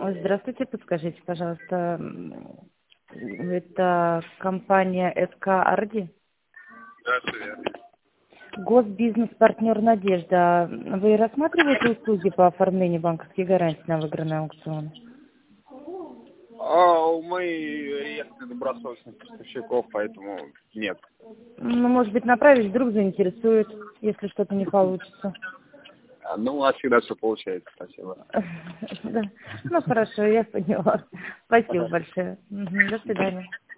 Здравствуйте, подскажите, пожалуйста, это компания СК Арди? Да, все верно. Госбизнес-партнер «Надежда». Вы рассматриваете услуги по оформлению банковских гарантий на выигранные аукционы? Мы реестр добросовестных поставщиков, поэтому нет. Ну, может быть, направить, вдруг заинтересует, если что-то не получится. Ну, у вас всегда все получается, спасибо. Да. Ну, хорошо, я поняла. Спасибо большое. До свидания.